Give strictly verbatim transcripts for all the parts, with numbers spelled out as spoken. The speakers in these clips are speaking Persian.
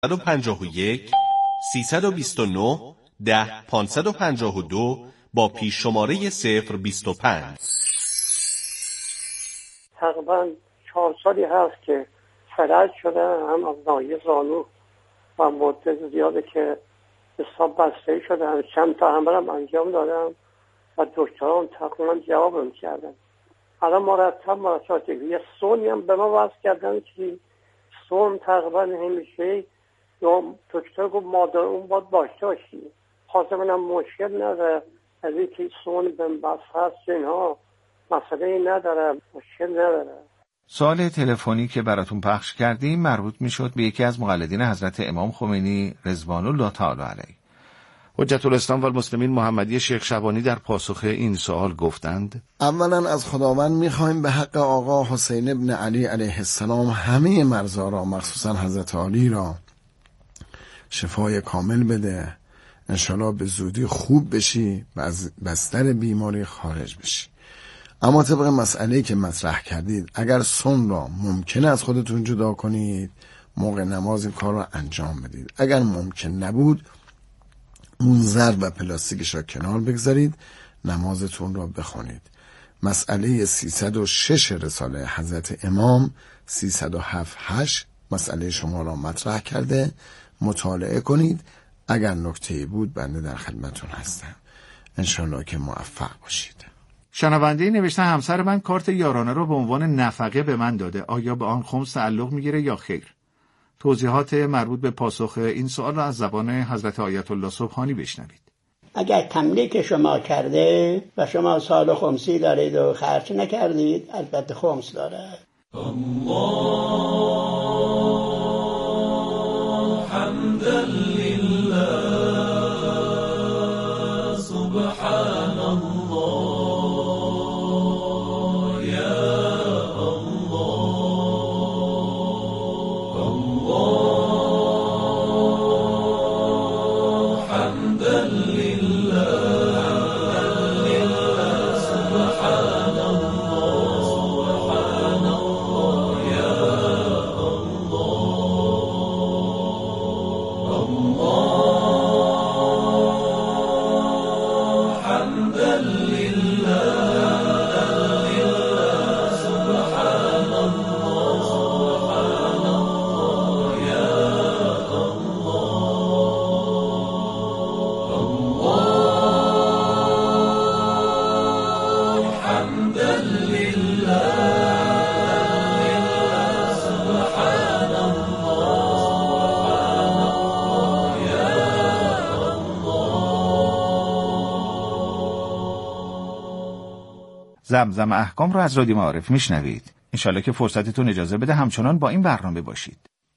پنجاه و یک سیصد و بیست و نه ده پانصد و پنجاه و دو با پیش شماره صفر بیست و پنج. تقریبا چهار سالی هست که فلج شده، هم از ناحیه زانو و مدت زیاده که حساب بسته شده. هم چند تا عملم انجام دادم و دکتران تقریبا جوابم کردن. الان مرتب مرتب یه سونی هم به ما وصل کردن که سون تقریبا همیشه یا دکتر گفت مادر اون باید باشته باشی. خواستم منم مشکل نداره از اینکه سون بهم بس هست اینها مسئله نداره، مشکل نداره. سوال تلفنی که براتون پخش کردیم مربوط میشد به یکی از مقلدین حضرت امام خمینی رضوان الله تعالی علیه. حجت الاسلام و المسلمین محمدی شیخ شبانی در پاسخ این سوال گفتند: اولا از خداوند میخوایم به حق آقا حسین ابن علی علیه السلام همه مرزا را مخصوصا حضرت علی را شفای کامل بده، انشالله به زودی خوب بشی و از بستر بیماری خارج بشی. اما طبق مسئله‌ای که مطرح کردید، اگر سن را ممکنه از خودتون جدا کنید موقع نماز این کار را انجام بدید. اگر ممکن نبود اون ظرف و پلاستیکش را کنار بگذارید، نمازتون را بخونید. مسئله سیصد و شش رساله حضرت امام سیصد و هفت هشت مسئله شما را مطرح کرده، مطالعه کنید. اگر نکته‌ای بود بنده در خدمتون هستم. انشالله که موفق باشید. شنونده نوشته همسر من کارت یارانه رو به عنوان نفقه به من داده. آیا به آن خمس تعلق میگیره یا خیر؟ توضیحات مربوط به پاسخ این سوال را از زبان حضرت آیت الله سبحانی بشنوید. اگر تملیک شما کرده و شما سال خمسی دارید و خرج نکردید، البته خمس داره. الله حمدا لله سبحان الله یا الله الله حمدا لله سبحان الله سبحان الله یا زمزم احکام رو از رادیو معارف میشنوید. انشالله که فرصتتون اجازه بده همچنان با این برنامه باشید.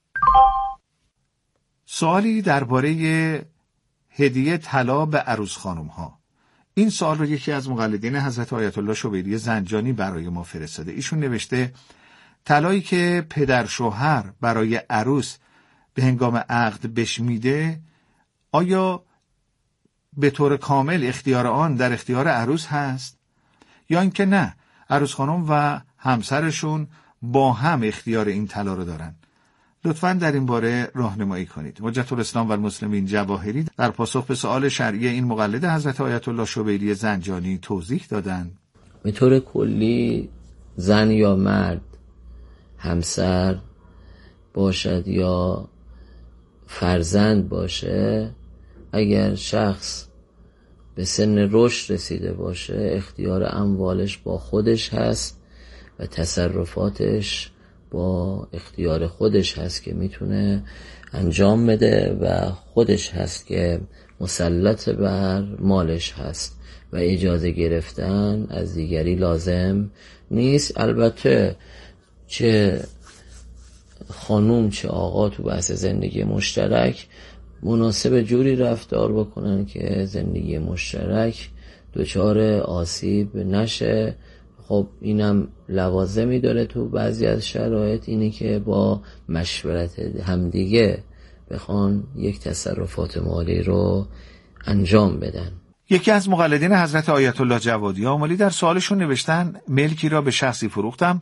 سوالی درباره هدیه طلا به عروس خانم ها. این سوال رو یکی از مقلدین حضرت آیت الله شبیری زنجانی برای ما فرستاده. ایشون نوشته طلایی که پدر شوهر برای عروس به هنگام عقد بهش میده، آیا به طور کامل اختیار آن در اختیار عروس هست یا اینکه نه، عروس خانم و همسرشون با هم اختیار این طلا رو دارن؟ لطفاً در این باره راهنمایی کنید. حجت الاسلام و المسلمین جواهری در پاسخ به سؤال شرعی این مقلد حضرت آیت الله شبیری زنجانی توضیح دادند: به طور کلی زن یا مرد، همسر باشد یا فرزند باشه، اگر شخص به سن رشد رسیده باشه، اختیار اموالش با خودش هست و تصرفاتش با اختیار خودش هست که میتونه انجام بده و خودش هست که مسلط بر مالش هست و اجازه گرفتن از دیگری لازم نیست. البته چه خانوم چه آقا تو بحث زندگی مشترک مناسب جوری رفتار بکنن که زندگی مشترک دچار آسیب نشه. خب اینم لوازمی داره تو بعضی از شرایط، اینی که با مشورت همدیگه بخوان یک تصرفات مالی رو انجام بدن. یکی از مقلدین حضرت آیت الله جوادی آملی در سوالشون نوشتن ملکی را به شخصی فروختم،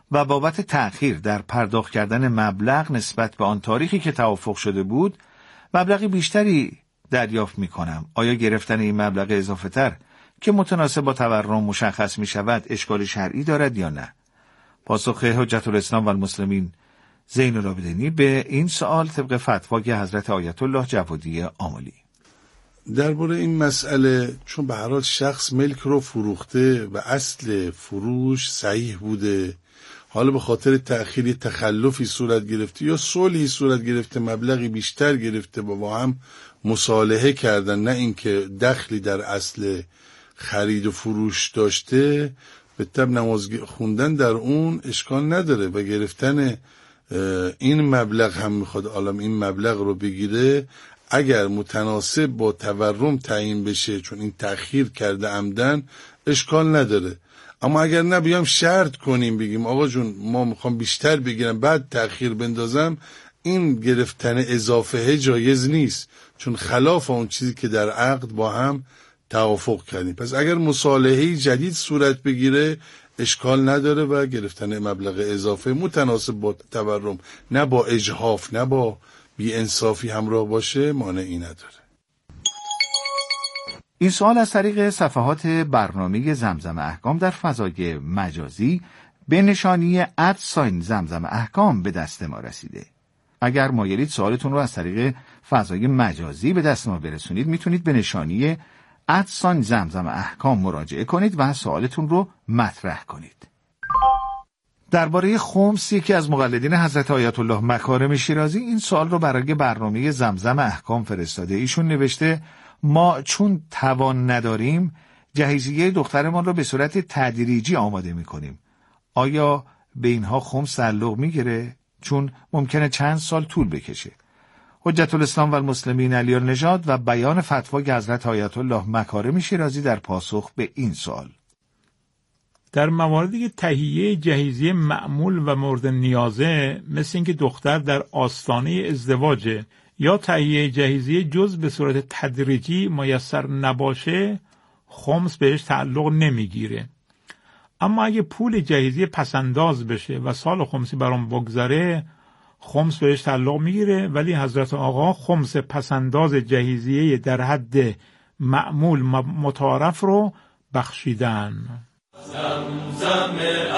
و بابت تأخیر در پرداخت کردن مبلغ نسبت به آن تاریخی که توافق شده بود مبلغی بیشتری دریافت می کنم. آیا گرفتن این مبلغ اضافه تر که متناسب با تورم مشخص می شود اشکال شرعی دارد یا نه؟ پاسخ حجت الاسلام و المسلمین زین العابدینی به این سوال طبق فتوای حضرت آیت الله جوادی آملی. درباره این مسئله، چون به هر حال شخص ملک رو فروخته و اصل فروش صحیح بوده، حالا به خاطر تأخیری تخلفی صورت گرفته یا صلحی صورت گرفته، مبلغی بیشتر گرفته و با هم مصالحه کردن، نه اینکه دخلی در اصل خرید و فروش داشته، به طب نماز خوندن در اون اشکال نداره و گرفتن این مبلغ هم میخواد عالم این مبلغ رو بگیره اگر متناسب با تورم تعیین بشه، چون این تأخیر کرده عمدن، اشکال نداره. اما اگر نبیام شرط کنیم بگیم آقا جون ما میخوام بیشتر بگیرم بعد تأخیر بندازم، این گرفتن اضافه جایز نیست، چون خلاف اون چیزی که در عقد با هم توافق کردیم. پس اگر مصالحه جدید صورت بگیره اشکال نداره و گرفتن مبلغ اضافه متناسب با تورم، نه با اجحاف نه با بی انصافی همراه باشه، مانعی نداره. این سوال از طریق صفحات برنامه زمزم احکام در فضای مجازی به نشانی ادساین زمزم احکام به دست ما رسیده. اگر مایلید سوالتون رو از طریق فضای مجازی به دست ما برسونید، میتونید به نشانی ادساین زمزم احکام مراجعه کنید و سوالتون رو مطرح کنید. درباره خمس، یکی از مقلدین حضرت آیت الله مکارم شیرازی این سوال رو برای برنامه زمزم احکام فرستاده. ایشون نوشته ما چون توان نداریم جهیزیه دخترمان رو به صورت تدریجی آماده میکنیم. آیا به اینها خمس تعلق میگیره؟ چون ممکنه چند سال طول بکشه. حجت الاسلام و المسلمین علی النژاد و بیان فتوای حضرت آیت الله مکارم شیرازی در پاسخ به این سوال. در مواردی که تهیه جهیزیه معمول و مورد نیازه، مثل اینکه دختر در آستانه ازدواجه یا تهیه جهیزیه جز به صورت تدریجی میسر نباشه، خمس بهش تعلق نمیگیره. اما اگه پول جهیزیه پسنداز بشه و سال خمسی برام بگذره، خمس بهش تعلق میگیره، ولی حضرت آقا خمس پسنداز جهیزیه در حد معمول متعارف رو بخشیدن. زمزم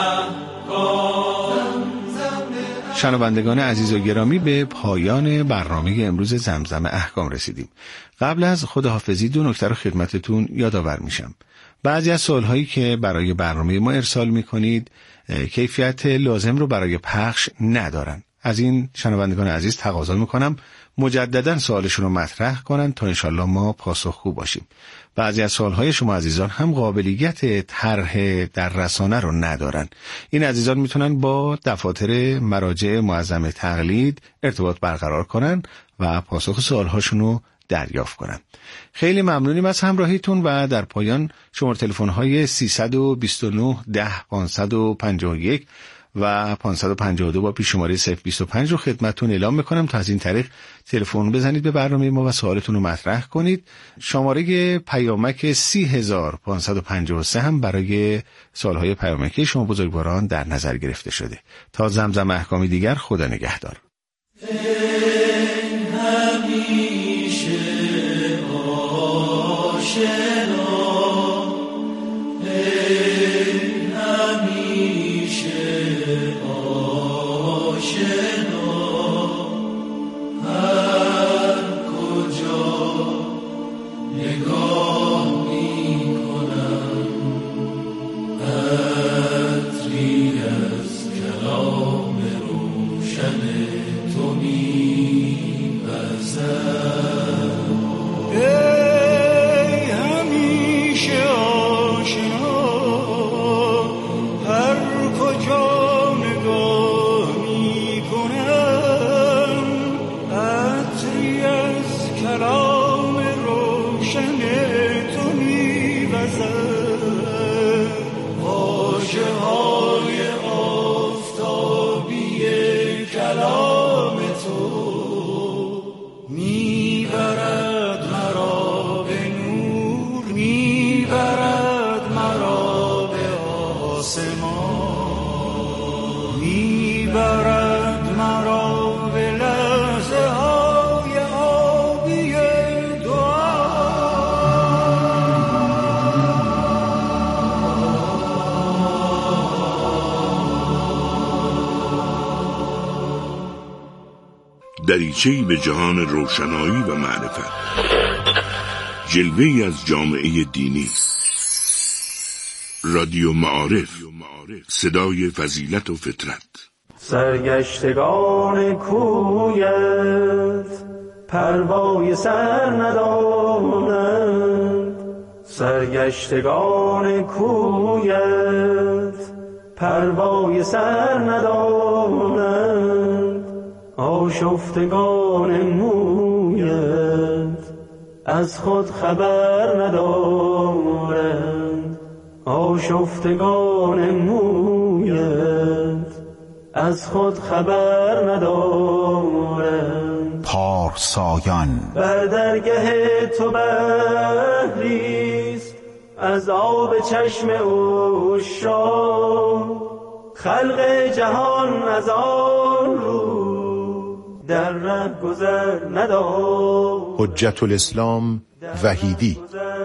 احکام. شنوندگان عزیز و گرامی، به پایان برنامه امروز زمزم احکام رسیدیم. قبل از خداحافظی دو نکته رو خدمتتون یادآور میشم. بعضی از سوالهایی که برای برنامه ما ارسال میکنید کیفیت لازم رو برای پخش ندارن. از این شنوندگان عزیز تقاضا میکنم مجددا سوالشون رو مطرح کنن تا انشالله ما پاسخگو باشیم. بعضی از سوالهای شما عزیزان هم قابلیت طرح در رسانه رو ندارن. این عزیزان میتونن با دفاتر مراجع معظم تقلید ارتباط برقرار کنن و پاسخ سوالهاشون رو دریافت کنن. خیلی ممنونیم از همراهیتون و در پایان شماره تلفن‌های سیصد و بیست و نه ده پانصد و پنجاه و یک و پانصد و پنجاه و دو با پیش شماره صفر بیست و پنج رو خدمتتون اعلام میکنم تا از این طریق تلفن بزنید به برنامه ما و سوالتون رو مطرح کنید. شماره پیامک سی هزار پانصد و پنجاه و سه هم برای سوالهای پیامکی شما بزرگواران در نظر گرفته شده. تا زمزم احکامی دیگر، خدا نگهدار. دریچه‌ای به جهان روشنایی و معرفت، جلوه‌ای از جامعه دینی. رادیو معارف، صدای فضیلت و فطرت. سرگشتگان کویت پروای سر ندارند، سرگشتگان کویت پروای سر ندارند، آشفتگان مویت از خود خبر ندارند، آشفتگان مویت از خود خبر ندارند. پارسایان بر درگه تو بحریست از آب چشم عشاق، خلق جهان از آن رو در ره گذر ندارد. حجت الاسلام وحیدی.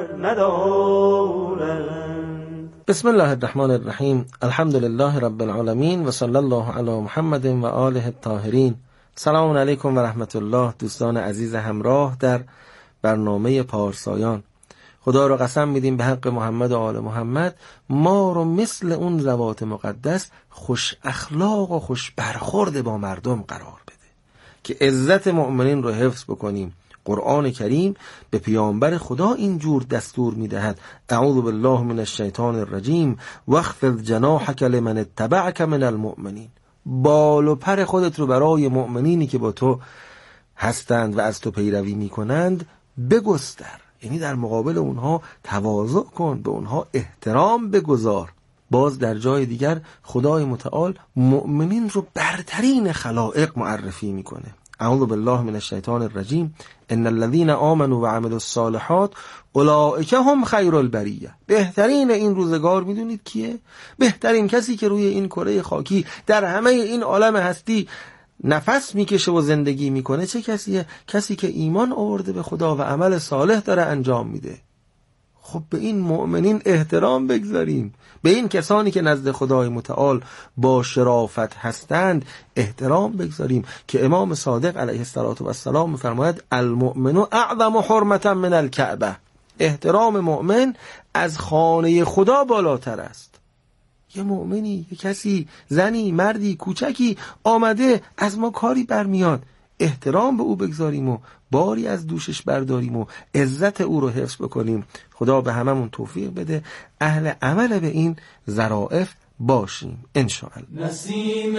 بسم الله الرحمن الرحیم. الحمد لله رب العالمین و صلی الله علی محمد و آله الطاهرین. سلام علیکم و رحمت الله دوستان عزیز همراه در برنامه پارسایان. خدا را قسم میدیم به حق محمد و آل محمد ما رو مثل اون ذوات مقدس خوش اخلاق و خوش برخورد با مردم قرار بده که عزت مؤمنین رو حفظ بکنیم. قرآن کریم به پیامبر خدا اینجور دستور میدهد: اعوذ بالله من الشیطان الرجیم واخفض جناحک لمن اتبعک من المؤمنین. بال و پر خودت رو برای مؤمنینی که با تو هستند و از تو پیروی میکنند بگستر، یعنی در مقابل اونها تواضع کن، به اونها احترام بگذار. باز در جای دیگر خدای متعال مؤمنین رو برترین خلائق معرفی میکنه. اعوذ بالله من الشیطان الرجیم ان الذين آمنوا وعملوا الصالحات اولئک هم خیر البریه. بهترین این روزگار میدونید کیه؟ بهترین کسی که روی این کره خاکی در همه این عالم هستی نفس میکشه و زندگی میکنه چه کسیه؟ کسی که ایمان آورده به خدا و عمل صالح داره انجام میده. خب به این مؤمنین احترام بگذاریم، به این کسانی که نزد خدای متعال با شرافت هستند احترام بگذاریم که امام صادق علیه السلام میفرماید المؤمن اعظم حرمتا من الکعبه. احترام مؤمن از خانه خدا بالاتر است. یه مؤمنی، یه کسی، زنی، مردی، کوچکی آمده از ما کاری برمیاد، احترام به او بگذاریم و باری از دوشش برداریم و عزت او رو حفظ بکنیم. خدا به هممون توفیق بده اهل عمل به این ظرافت باشیم انشاءالله. نسیم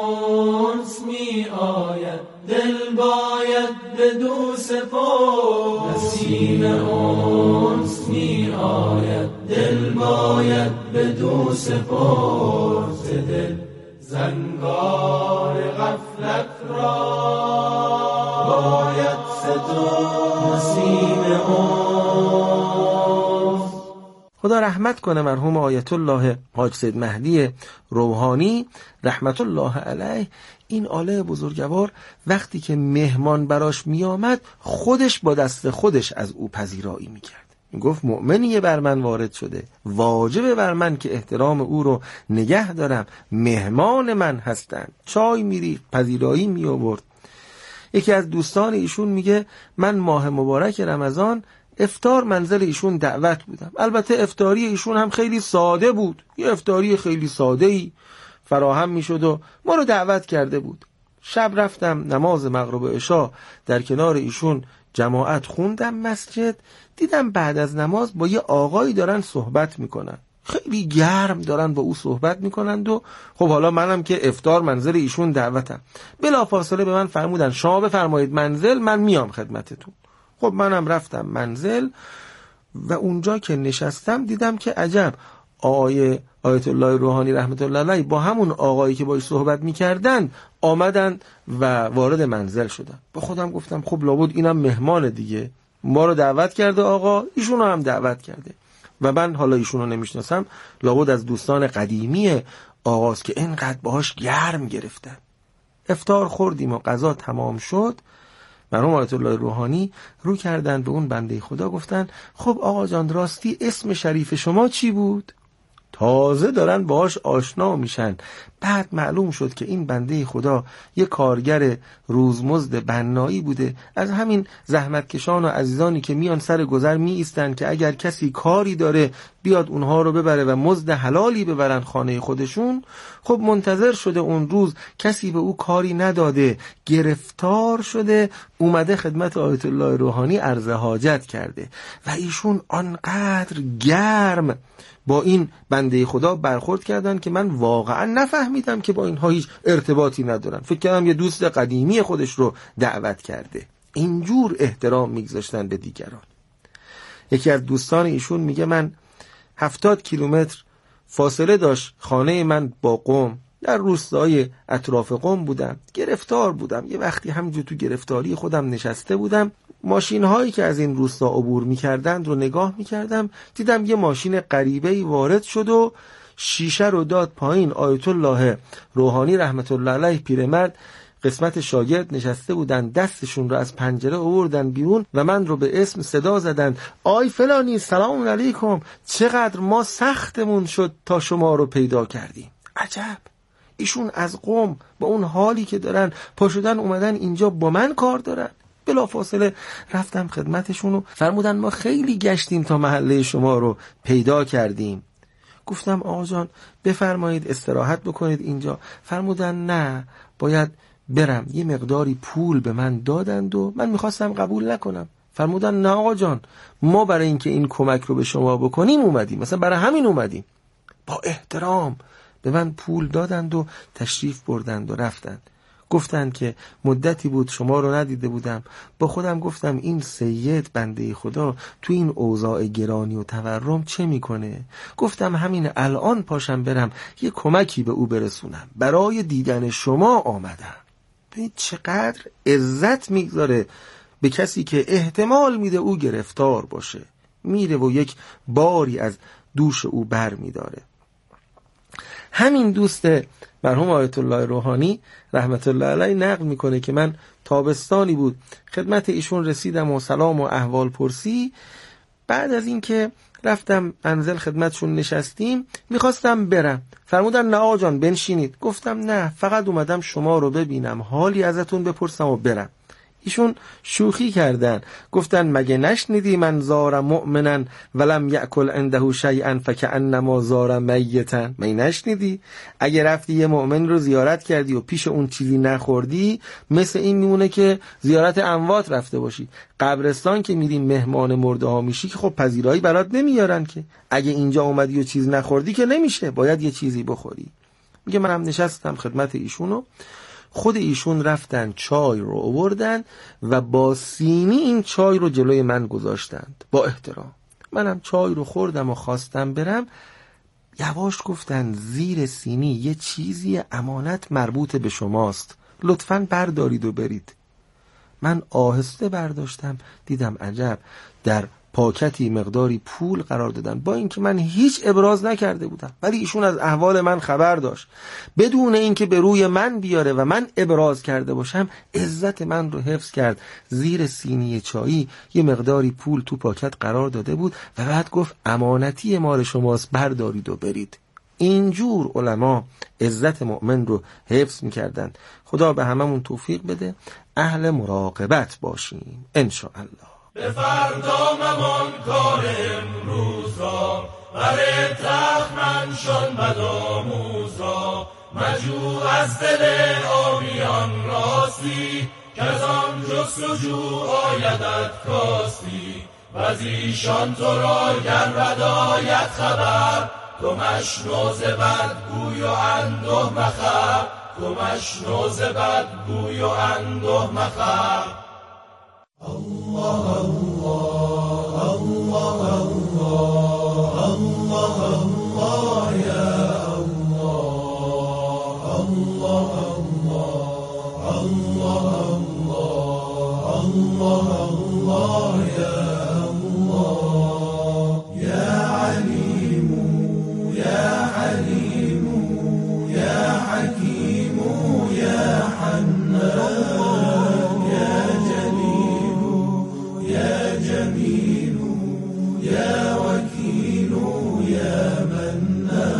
انس می آید دل باید بدو سپرد، نسیم انس می آید دل باید بدو سپرد، دل زنگار غفلت را باید صدا نسیم انس. خدا رحمت کنه مرحوم آیت الله حاج سید مهدی روحانی رحمت الله علیه. این آله بزرگوار وقتی که مهمان براش می آمد خودش با دست خودش از او پذیرایی می کرد. می گفت مؤمنی بر من وارد شده، واجبه بر من که احترام او رو نگه دارم، مهمان من هستند. چای می ریخت، پذیرایی می آورد. یکی از دوستان ایشون میگه من ماه مبارک رمضان افطار منزل ایشون دعوت بودم. البته افطاری ایشون هم خیلی ساده بود، یه افطاری خیلی ساده‌ای فراهم میشد و ما رو دعوت کرده بود. شب رفتم نماز مغرب و عشا در کنار ایشون جماعت خوندم مسجد، دیدم بعد از نماز با یه آقایی دارن صحبت میکنن، خیلی گرم دارن با او صحبت میکنند و خب حالا منم که افطار منزل ایشون دعوتم، بلافاصله به من فرمودن شما بفرمایید منزل، من میام خدمتتون. خب منم رفتم منزل و اونجا که نشستم دیدم که عجب، آقای آیت الله روحانی رحمت الله علیه با همون آقایی که باش صحبت میکردن آمدن و وارد منزل شدن. با خودم گفتم خب لابد اینم مهمان دیگه، ما رو دعوت کرده آقا، ایشون رو هم دعوت کرده و من حالا ایشون رو نمیشناسم، لابد از دوستان قدیمی آقاست که اینقدر باهاش گرم گرفتن. افطار خوردیم و غذا تمام شد. مرحوم آیت الله روحانی رو کردن به اون بنده خدا گفتن خب آقا جان راستی اسم شریف شما چی بود؟ تازه دارن باهاش آشنا میشن. بعد معلوم شد که این بنده خدا یه کارگر روزمزد بنایی بوده، از همین زحمتکشان و عزیزانی که میان سر گذر می ایستن که اگر کسی کاری داره بیاد اونها رو ببره و مزد حلالی ببرن خانه خودشون. خب منتظر شده اون روز، کسی به او کاری نداده، گرفتار شده، اومده خدمت آیت الله روحانی عرض حاجت کرده و ایشون آنقدر گرم با این بنده خدا برخورد کردن که من واقعا نفهمیدم که با اینها هیچ ارتباطی ندارن. فکر کردم یه دوست قدیمی خودش رو دعوت کرده. اینجور احترام میگذاشتن به دیگران. یکی از دوستان ایشون میگه من هفتاد کیلومتر فاصله داشت خانه من با قم، در روستای اطراف قم بودم، گرفتار بودم. یه وقتی همینجور تو گرفتاری خودم نشسته بودم، ماشین هایی که از این روستا عبور میکردند رو نگاه میکردم، دیدم یه ماشین غریبه‌ای وارد شد و شیشه رو داد پایین. آیت الله روحانی رحمت الله علیه پیرمرد قسمت شاگرد نشسته بودن، دستشون رو از پنجره آوردن بیرون و من رو به اسم صدا زدن، آی فلانی سلام علیکم، چقدر ما سختمون شد تا شما رو پیدا کردیم. عجب، ایشون از قم با اون حالی که دارن پا شدن اومدن اینجا با من کار دارن. بلا فاصله رفتم خدمتشون و فرمودن ما خیلی گشتیم تا محله شما رو پیدا کردیم. گفتم آقا جان بفرمایید استراحت بکنید اینجا. فرمودن نه باید برم. یه مقداری پول به من دادند و من میخواستم قبول نکنم. فرمودن نه آقا جان، ما برای اینکه این کمک رو به شما بکنیم اومدیم، مثلا برای همین اومدیم. با احترام به من پول دادند و تشریف بردند و رفتند. گفتند که مدتی بود شما رو ندیده بودم. با خودم گفتم این سید بنده خدا تو این اوضاع گرانی و تورم چه میکنه؟ گفتم همین الان پاشم برم یه کمکی به او برسونم. برای دیدن شما آمدم. ببینید چقدر عزت میگذاره به کسی که احتمال میده او گرفتار باشه، میره و یک باری از دوش او بر میداره. همین دوست مرحوم آیت الله روحانی رحمت الله علیه نقل میکنه که من تابستانی بود خدمت ایشون رسیدم و سلام و احوال پرسی. بعد از اینکه رفتم منزل خدمتشون نشستیم میخواستم برم. فرمودن نه آقا جان بنشینید. گفتم نه فقط اومدم شما رو ببینم، حالی ازتون بپرسم و برم. ایشون شوخی کردن، گفتن مگه نشنیدی من زار مؤمنا ولم یأکل عنده شیئا فکأنما زار میتا؟ مگه نشنیدی اگه رفتی یه مؤمن رو زیارت کردی و پیش اون چیزی نخوردی، مثل این میمونه که زیارت اموات رفته باشی. قبرستان که میریم مهمان مرده ها میشی که خب پذیرایی برات نمیارن که، اگه اینجا اومدی و چیز نخوردی که نمیشه، باید یه چیزی بخوری. میگه منم نشستم خدمت ایشونو، خود ایشون رفتن چای رو آوردن و با سینی این چای رو جلوی من گذاشتند با احترام. منم چای رو خوردم و خواستم برم. یواش گفتن زیر سینی یه چیزی امانت مربوط به شماست، لطفاً بردارید و برید. من آهسته برداشتم، دیدم عجب در پاکتی مقداری پول قرار دادن، با اینکه من هیچ ابراز نکرده بودم، ولی ایشون از احوال من خبر داشت. بدون اینکه به روی من بیاره و من ابراز کرده باشم، عزت من رو حفظ کرد. زیر سینی چایی یه مقداری پول تو پاکت قرار داده بود و بعد گفت امانتی مال شماست، بردارید و برید. اینجور علما عزت مؤمن رو حفظ میکردن. خدا به هممون توفیق بده اهل مراقبت باشیم انشاءالله. به فردا ممان کار امروز را، بر تخمن شن بدآموز را، مجو از دل آبیان راستی، که از آن جستجو آیدت کاستی. و از ایشان تو را گر بد آید خبر، تو مشنو ز بد گوی و انده مخر، تو مشنو ز بد گوی و انده مخر. الله الله الله الله الله الله يا الله الله الله الله الله الله يا الله يا عليم يا حليم يا حكيم يا حنان يا وكيل يا منان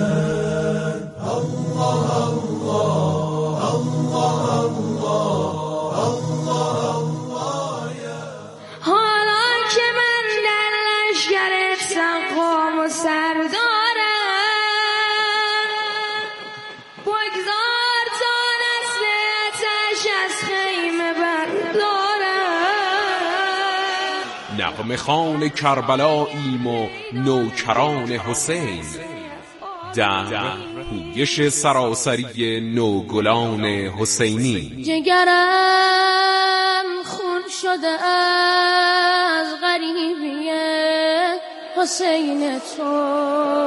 نغمه خوان کربلاییم و نوکران حسین، در پویش سراسری نوگلان حسینی. جگرم خون شده از غریبی حسین تو،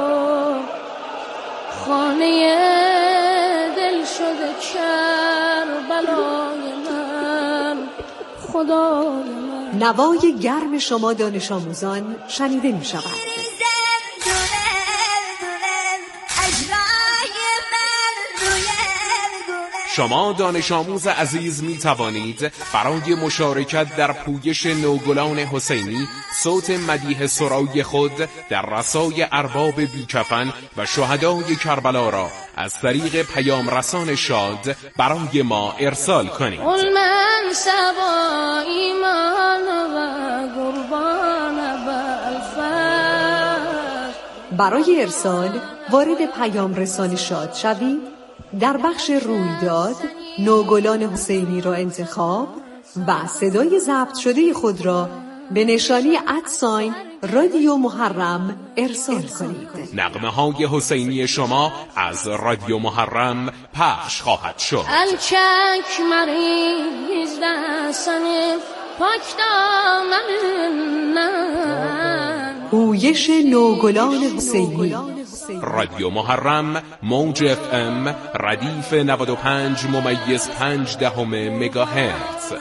خانه دل شده کربلای من، خدای من. نوای گرم شما دانش آموزان شنیده می شود. شما دانش آموز عزیز می توانید برای مشارکت در پویش نوگلان حسینی صوت مدیح سرای خود در رسای ارباب بیکفن و شهدای کربلا را از طریق پیام رسان شاد برای ما ارسال کنید. من سبا ایمان و قربان بالفر. برای ارسال وارد پیام رسان شاد شوید. در بخش رویداد نوگلان حسینی را انتخاب و صدای ضبط شده خود را به نشانی ادساین رادیو محرم ارسال کنید. نغمه های حسینی شما از رادیو محرم پخش خواهد شد. الچک مریض دستنف پاک دامن. پویش نوگلان حسینی. رادیو محرم موج اف ام ردیف نود و پنج ممیز پنج دهم مگاهرتز.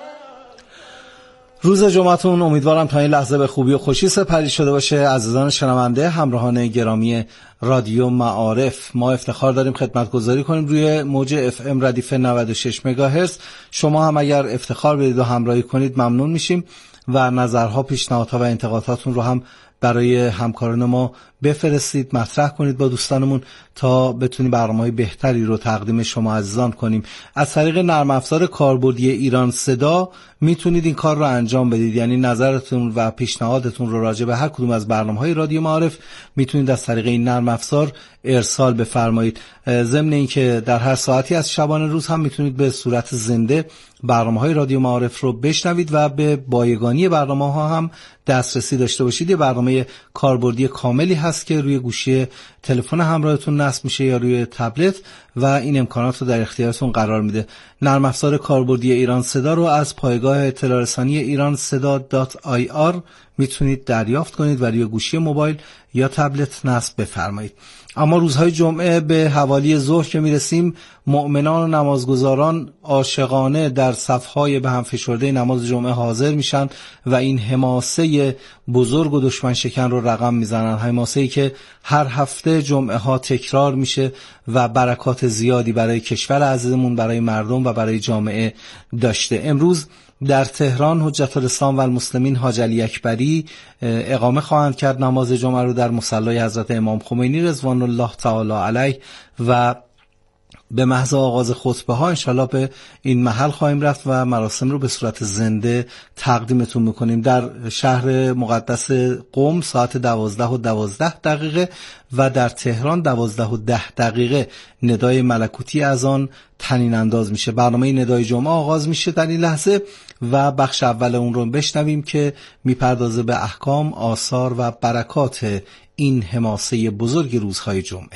روز جمعتون امیدوارم تا این لحظه به خوبی و خوشی سپری شده باشه. عزیزان شنونده، همراهان گرامی رادیو معارف، ما افتخار داریم خدمتگزاری کنیم روی موج اف ام ردیف نود و شش مگاهرتز. شما هم اگر افتخار بدید و همراهی کنید ممنون میشیم و نظرها، پیشنهادها و انتقاداتتون رو هم برای همکاران ما بفرستید، مطرح کنید با دوستانمون تا بتونیم برنامه‌های بهتری رو تقدیم شما عزیزان کنیم. از طریق نرم افزار کاربردی ایران صدا میتونید این کار رو انجام بدید، یعنی نظرتون و پیشنهادتون رو راجع به هر کدوم از برنامه‌های رادیو معارف میتونید از طریق این نرم افزار ارسال بفرمایید. ضمن اینکه در هر ساعتی از شبانه روز هم میتونید به صورت زنده برنامه‌های رادیو معارف رو بشنوید و به بایگانی برنامه‌ها هم دسترسی داشته باشید. یه برنامه کاربردی کاملی هست که روی گوشی تلفن همراهتون نصب میشه یا روی تبلت و این امکانات رو در اختیارتون قرار میده. نرم افزار کاربردی ایران صدا رو از پایگاه اطلاع رسانی ایران صدا دات آی آر میتونید دریافت کنید و روی گوشی موبایل یا تبلت نصب بفرمایید. اما روزهای جمعه به حوالی ظهر که میرسیم، مؤمنان و نمازگزاران عاشقانه در صفهای به هم فشرده نماز جمعه حاضر میشن و این حماسه بزرگ و دشمن شکن رو رقم میزنن. حماسه‌ای که هر هفته جمعه ها تکرار میشه و برکات زیادی برای کشور عزیزمون، برای مردم و برای جامعه داشته. امروز در تهران حجت الاسلام و المسلمین حاج علی اکبری اقامه خواهند کرد نماز جمعه رو در مصلی حضرت امام خمینی رضوان الله تعالی علیه و به محض آغاز خطبه ها انشالله به این محل خواهیم رفت و مراسم رو به صورت زنده تقدیمتون میکنیم. در شهر مقدس قم ساعت دوازده و دوازده دقیقه و در تهران دوازده و ده دقیقه ندای ملکوتی از آن طنین انداز میشه. برنامه ندای جمعه آغاز میشه در این لحظه و بخش اول اون رو بشنویم که میپردازه به احکام، آثار و برکات این حماسه بزرگ روزهای جمعه.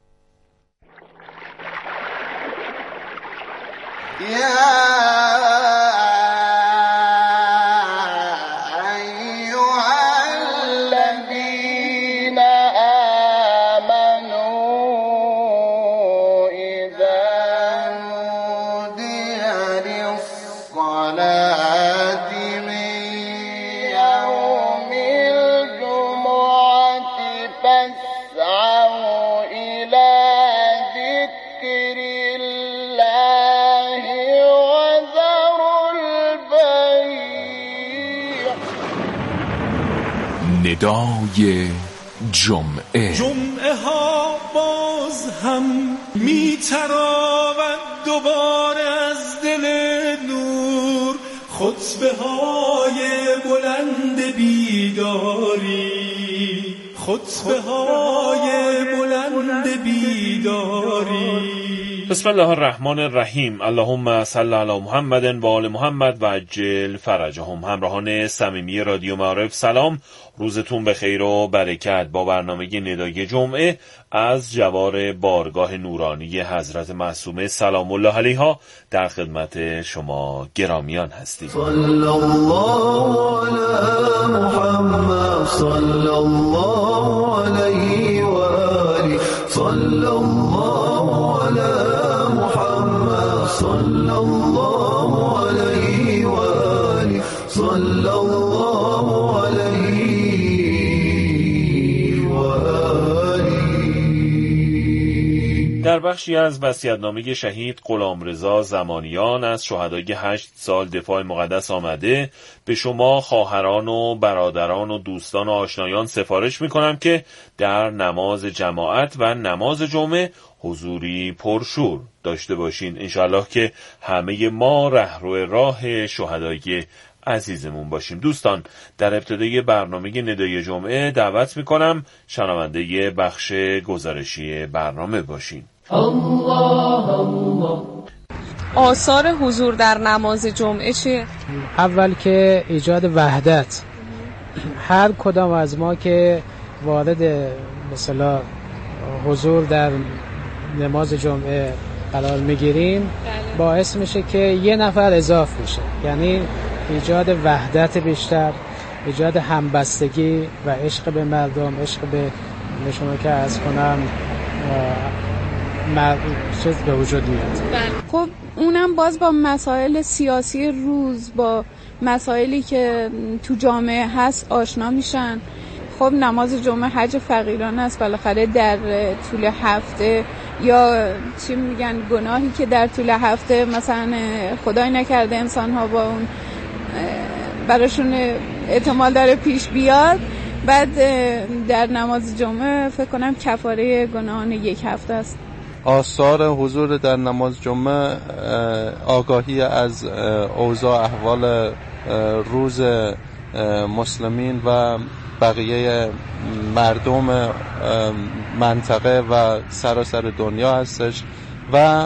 ندای جمعه. جمعه ها باز هم میتراود دوباره از دل نور، خطبه های بلند بیداری، خطبه های بلند بیداری. بسم الله الرحمن الرحیم. اللهم صل علی محمد و آل محمد و عجل فرجهم. همراهان صمیمی رادیو معارف سلام، روزتون بخیر و برکت. با برنامه ندای جمعه از جوار بارگاه نورانی حضرت معصومه سلام الله علیها در خدمت شما گرامیان هستیم. صلی الله علی محمد صلی الله علیه و آله صلی الله علی محمد صلی الله علیه و آله صلی الله علیه و آله. در بخشی از وصیت‌نامه شهید غلامرضا زمانیان از شهدای هشت سال دفاع مقدس آمده به شما خواهران و برادران و دوستان و آشنایان سفارش می‌کنم که در نماز جماعت و نماز جمعه حضوری پرشور داشته باشین. انشاءالله که همه ما رهرو راه شهدای عزیزمون باشیم. دوستان، در ابتدای برنامه ندای جمعه دعوت میکنم شنونده بخش گزارشی برنامه باشین. الله الله. آثار حضور در نماز جمعه چیه؟ اول که ایجاد وحدت. هر کدام از ما که وارد مثلا حضور در نماز جمعه قرار میگیریم باعث میشه که یه نفر اضافه میشه، یعنی ایجاد وحدت بیشتر، ایجاد همبستگی و عشق به مردم، عشق به شما که از کنم چیز به وجود میاد. خب اونم باز با مسائل سیاسی روز، با مسائلی که تو جامعه هست آشنا میشن. خب نماز جمعه حج فقیران است، بالاخره در طول هفته یا چی میگن گناهی که در طول هفته مثلا خدای نکرده انسان ها با اون براشون احتمال داره پیش بیاد، بعد در نماز جمعه فکر کنم کفاره گناهان یک هفته است. آثار حضور در نماز جمعه آگاهی از اوضاع احوال روز مسلمین و بقیه مردم منطقه و سراسر دنیا هستش و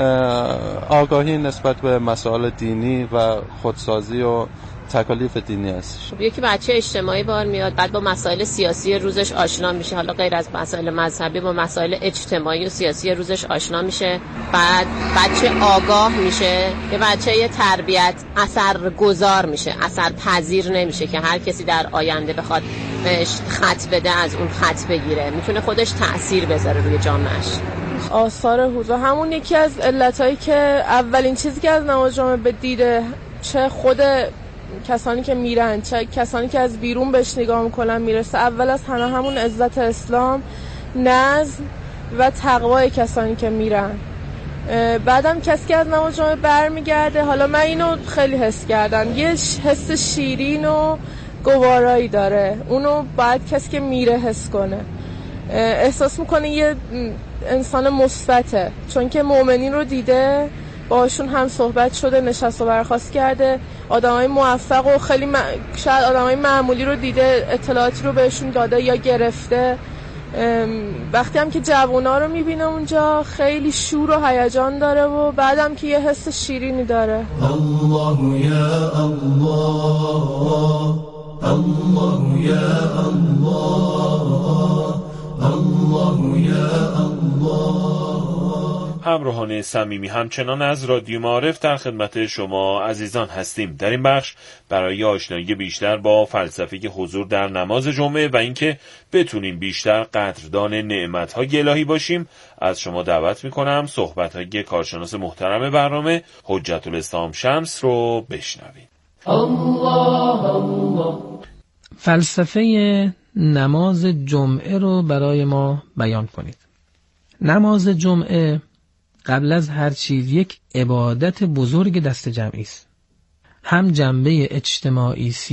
آگاهی نسبت به مسائل دینی و خودسازی و تکالیف دینی هستش. یکی بچه اجتماعی بار میاد، بعد با مسائل سیاسی روزش آشنا میشه، حالا غیر از مسائل مذهبی با مسائل اجتماعی و سیاسی روزش آشنا میشه، بعد بچه آگاه میشه، یه بچه یه تربیت اثرگذار میشه، اثر پذیر نمیشه که هر کسی در آینده بخواد بهش خط بده از اون خط بگیره، میتونه خودش تأثیر بذاره روی جامعهش. آثار حضور همون یکی از علتایی که اولین چیزی که از نماز جمعه به دیده چه خود کسانی که میرن چه کسانی که از بیرون بهش نگاه میکنن میرسه، اول از همه همون عزت اسلام، نظم و تقوای کسانی که میرن. بعدم کسی که از نماز جمعه برمیگرده، حالا من اینو خیلی حس کردم، یه حس شیرین و گوارایی داره، اونو باید کسی که میره حس کنه، احساس میکنه یه انسان مثبته، چون که مؤمنین رو دیده، باشون هم صحبت شده، نشست و برخاست کرده، آدمای موفق و خیلی م... شاید آدمای معمولی رو دیده، اطلاعاتی رو بهشون داده یا گرفته. وقتی هم که جوونا رو میبینه اونجا خیلی شور و هیجان داره و بعدم که یه حس شیرینی داره. الله یا الله الله یا الله الله یا الله. همراهان صمیمی، همچنان از رادیو معارف در خدمت شما عزیزان هستیم. در این بخش برای آشنایی بیشتر با فلسفه حضور در نماز جمعه و اینکه بتونیم بیشتر قدردان نعمت‌های الهی باشیم از شما دعوت می‌کنم صحبت‌های کارشناس محترم برنامه حجت الاسلام شمس رو بشنوید. الله الله. فلسفه نماز جمعه رو برای ما بیان کنید. نماز جمعه قبل از هر چیز یک عبادت بزرگ دست جمعی است. هم جنبه اجتماعی